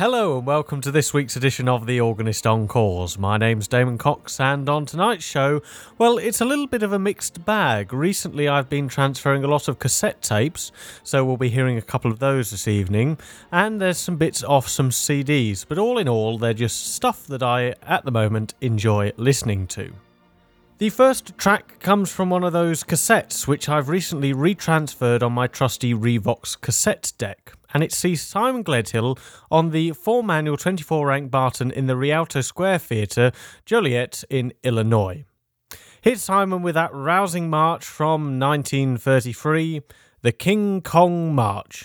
Hello and welcome to this week's edition of The Organist Encores. My name's Damon Cox, and on tonight's show, well, it's a little bit of a mixed bag. Recently I've been transferring a lot of cassette tapes, so we'll be hearing a couple of those this evening, and there's some bits off some CDs, but all in all, they're just stuff that I, at the moment, enjoy listening to. The first track comes from one of those cassettes which I've recently retransferred on my trusty Revox cassette deck, and it sees Simon Gledhill on the 4-manual 24-rank Barton in the Rialto Square Theatre, Joliet in Illinois. Hit Simon with that rousing march from 1933, the King Kong March.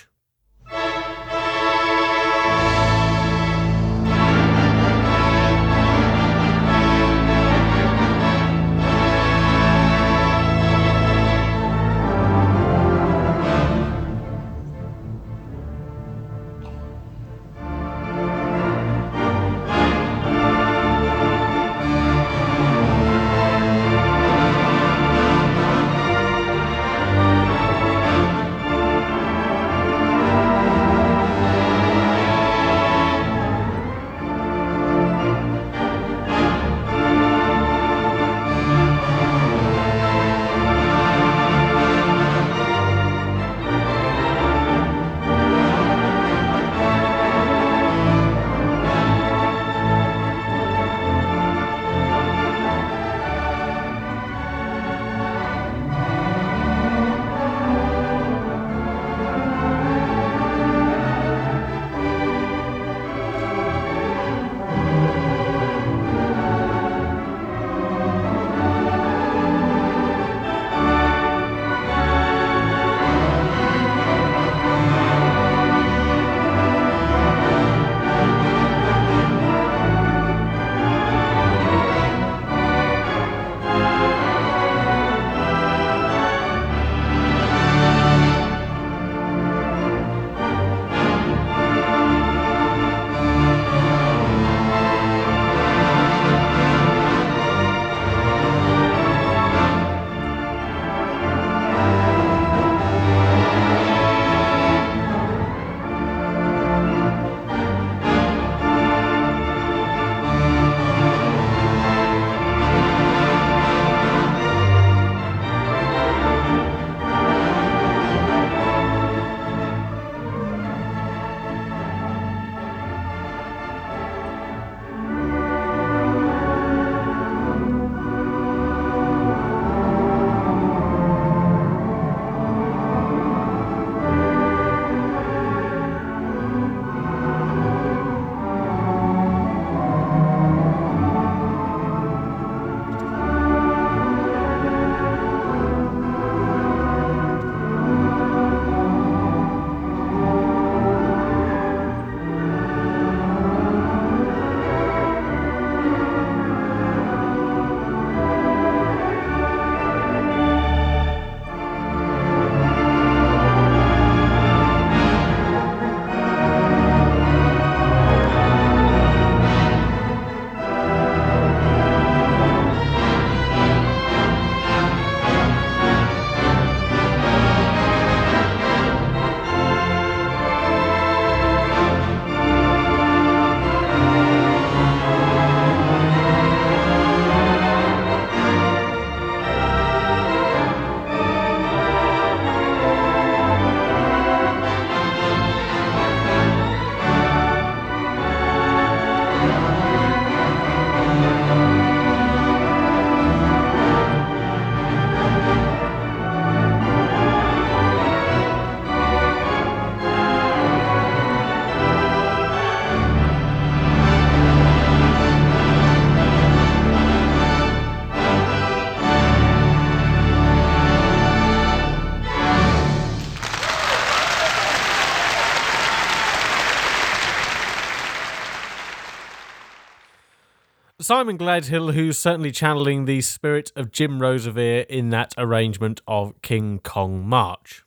Simon Gledhill, who's certainly channeling the spirit of Jim Roseveare in that arrangement of King Kong March.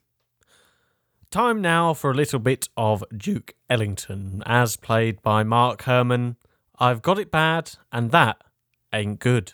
Time now for a little bit of Duke Ellington, as played by Mark Herman. I've got it bad, and that ain't good.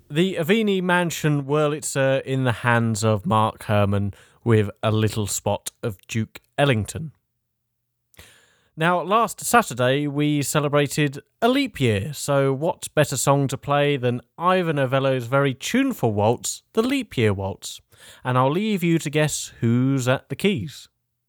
The Aveni Mansion Wurlitzer in the hands of Mark Herman with a little spot of Duke Ellington. Now, last Saturday we celebrated a leap year, so what better song to play than Ivor Novello's very tuneful waltz, the Leap Year Waltz? And I'll leave you to guess who's at the keys.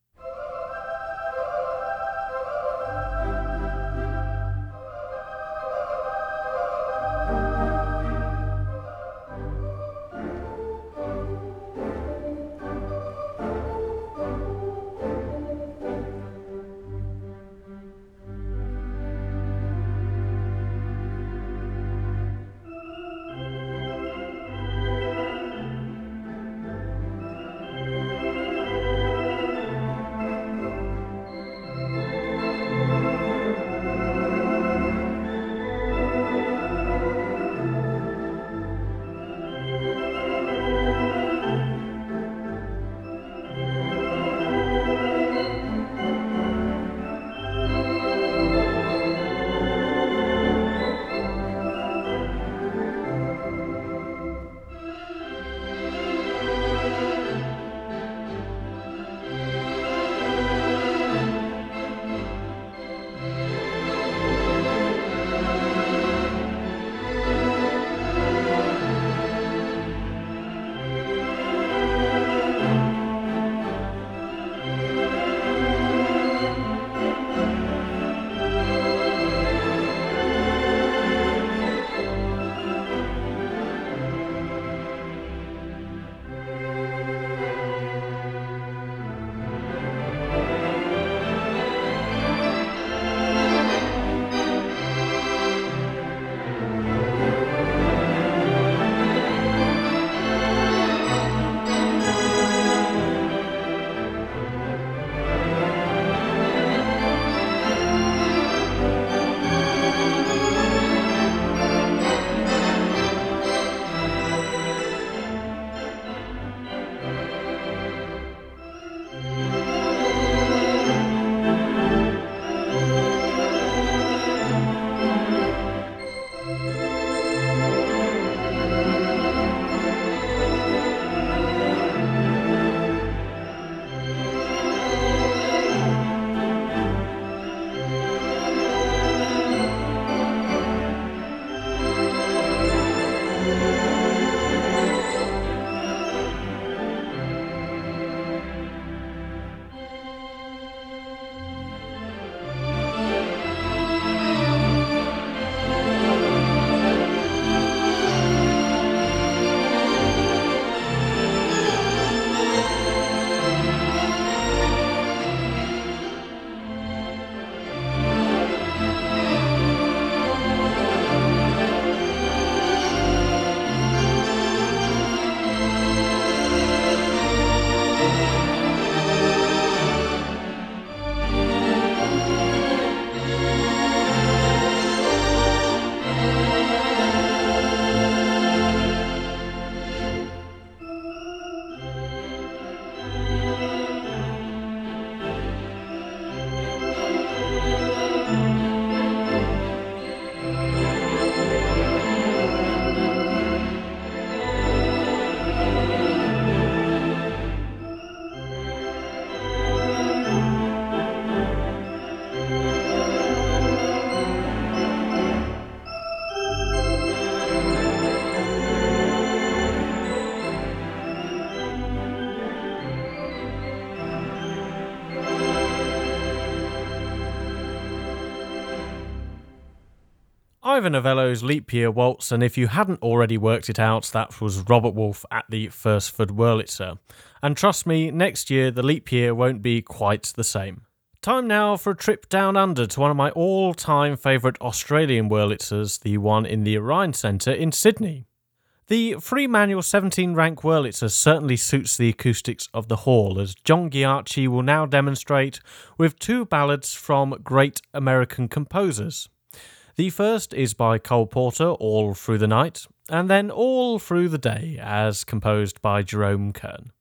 Ivor Novello's Leap Year Waltz, and if you hadn't already worked it out, that was Robert Wolfe at the Fursford Wurlitzer. And trust me, next year the leap year won't be quite the same. Time now for a trip down under to one of my all-time favourite Australian Wurlitzers, the one in the Orion Centre in Sydney. The free manual 17-rank Wurlitzer certainly suits the acoustics of the hall, as John Ghiacci will now demonstrate with two ballads from great American composers. The first is by Cole Porter, All Through the Night, and then All Through the Day, as composed by Jerome Kern.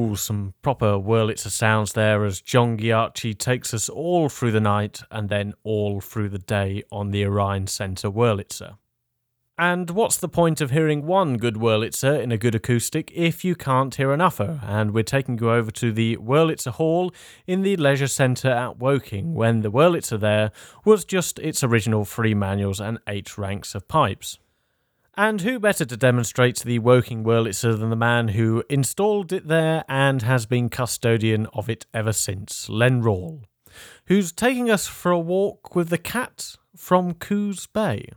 Ooh, some proper Wurlitzer sounds there as John Ghiacci takes us all through the night and then all through the day on the Orion Centre Wurlitzer. And what's the point of hearing one good Wurlitzer in a good acoustic if you can't hear another? And we're taking you over to the Wurlitzer Hall in the Leisure Centre at Woking, when the Wurlitzer there was just its original 3 manuals and 8 ranks of pipes. And who better to demonstrate the Woking Wurlitzer than the man who installed it there and has been custodian of it ever since, Len Rawle, who's taking us for a walk with the cat from Coos Bay.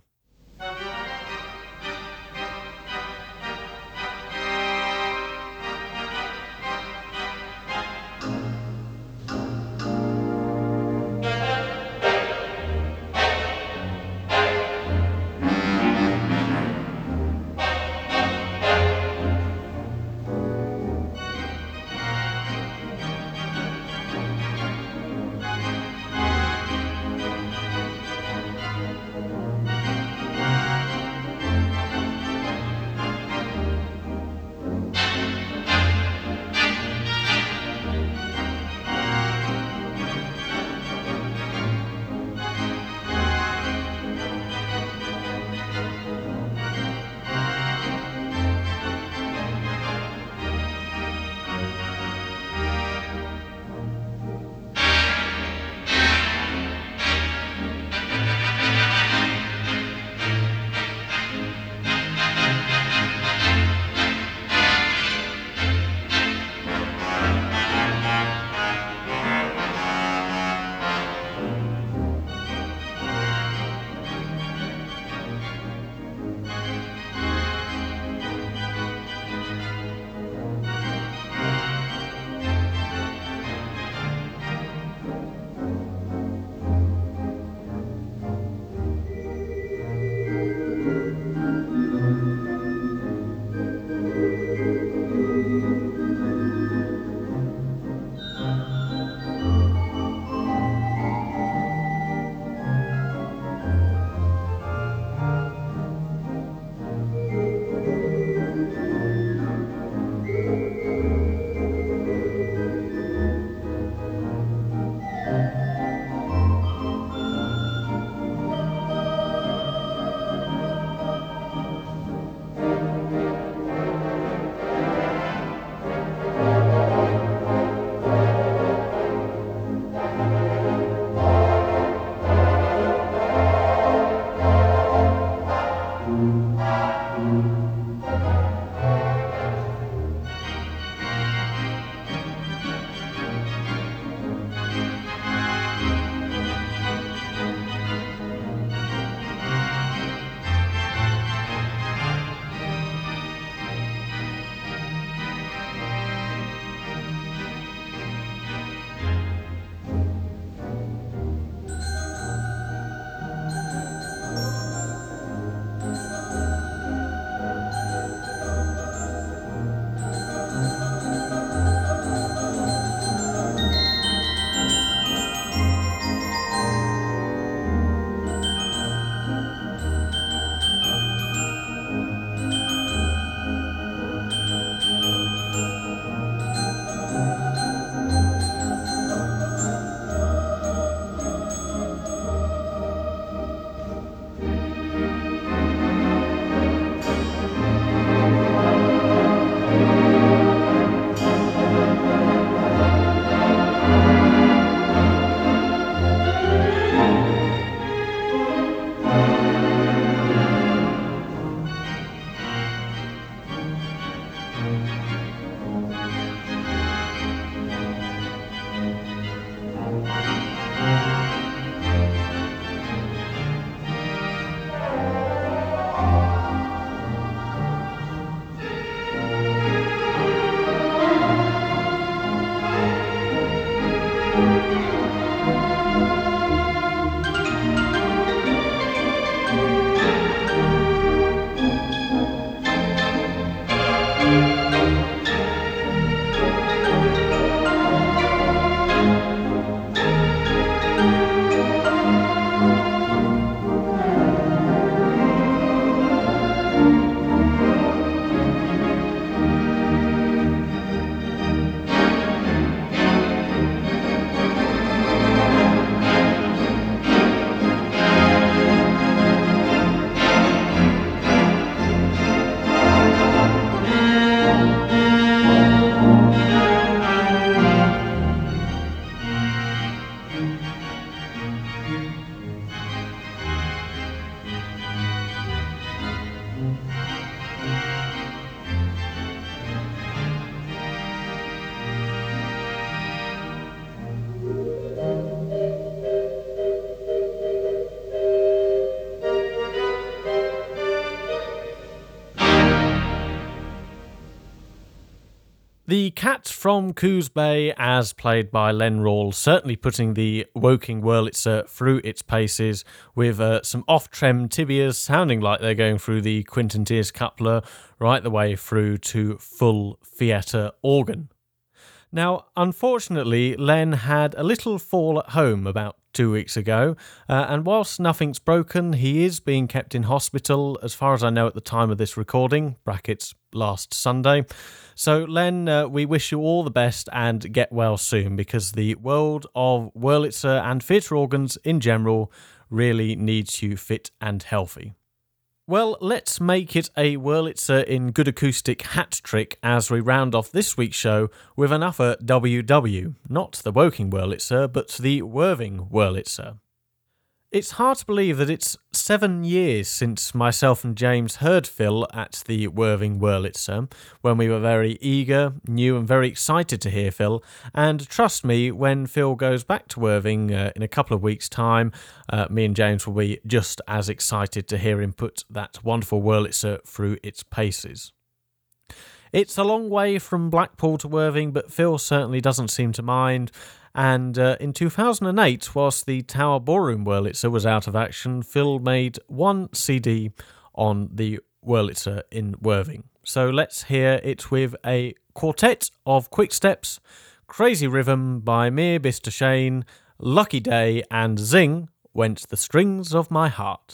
The Cat from Coos Bay, as played by Len Rawle, certainly putting the Woking Wurlitzer through its paces with some off-trem tibias sounding like they're going through the Quinton Tears coupler right the way through to full theatre organ. Now, unfortunately, Len had a little fall at home about 2 weeks ago, and whilst nothing's broken, he is being kept in hospital, as far as I know at the time of this recording, brackets last Sunday. So, Len, we wish you all the best and get well soon, because the world of Wurlitzer and theatre organs in general really needs you fit and healthy. Well, let's make it a Wurlitzer in good acoustic hat trick as we round off this week's show with another WW. Not the Woking Wurlitzer, but the Worthing Wurlitzer. It's hard to believe that it's 7 years since myself and James heard Phil at the Worthing Wurlitzer, when we were very eager, new and very excited to hear Phil, and trust me, when Phil goes back to Worthing in a couple of weeks' time, me and James will be just as excited to hear him put that wonderful Wurlitzer through its paces. It's a long way from Blackpool to Worthing, but Phil certainly doesn't seem to mind. And in 2008, whilst the Tower Ballroom Wurlitzer was out of action, Phil made one CD on the Wurlitzer in Worthing. So let's hear it with a quartet of quick steps, Crazy Rhythm by Mere Bister Shane, Lucky Day, and Zing Went the Strings of My Heart.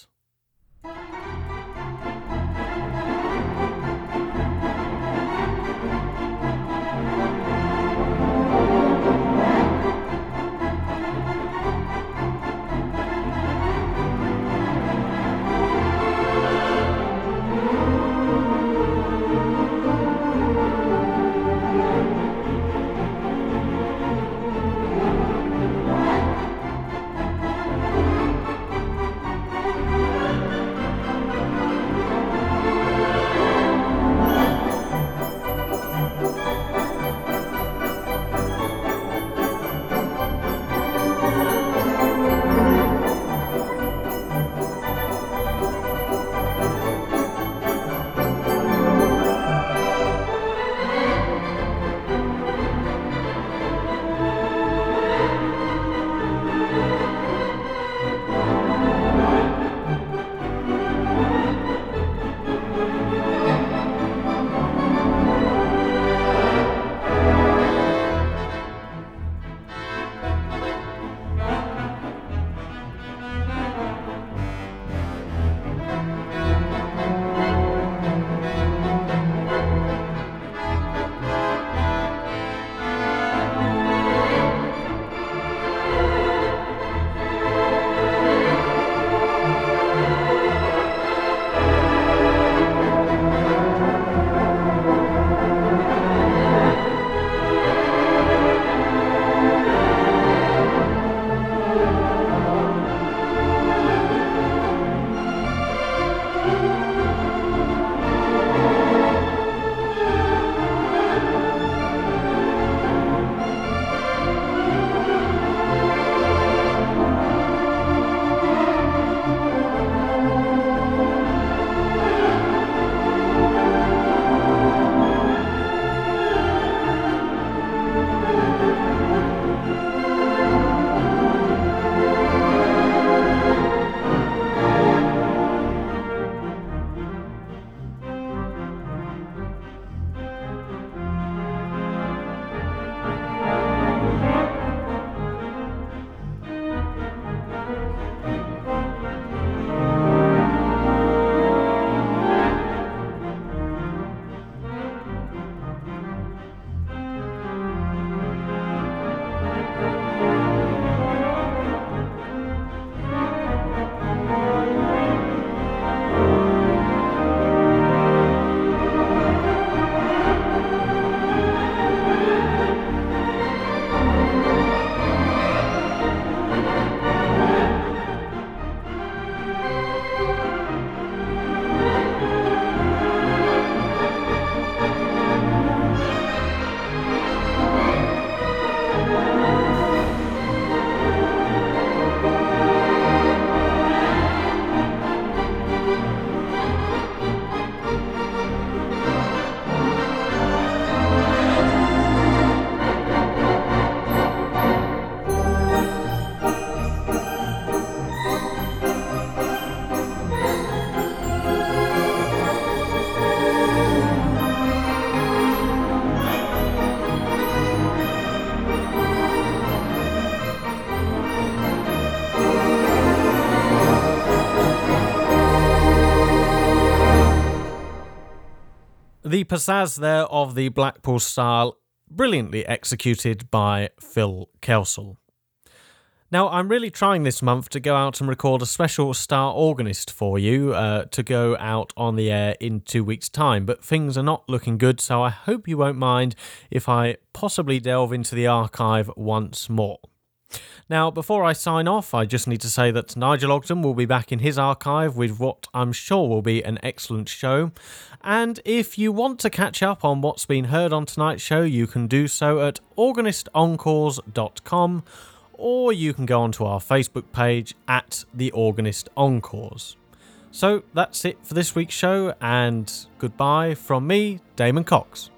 The pizzazz there of the Blackpool style, brilliantly executed by Phil Kelsall. Now, I'm really trying this month to go out and record a special star organist for you to go out on the air in 2 weeks' time, but things are not looking good, so I hope you won't mind if I possibly delve into the archive once more. Now, before I sign off, I just need to say that Nigel Ogden will be back in his archive with what I'm sure will be an excellent show. And if you want to catch up on what's been heard on tonight's show, you can do so at organistencores.com, or you can go onto our Facebook page at The Organist Encores. So that's it for this week's show, and goodbye from me, Damon Cox.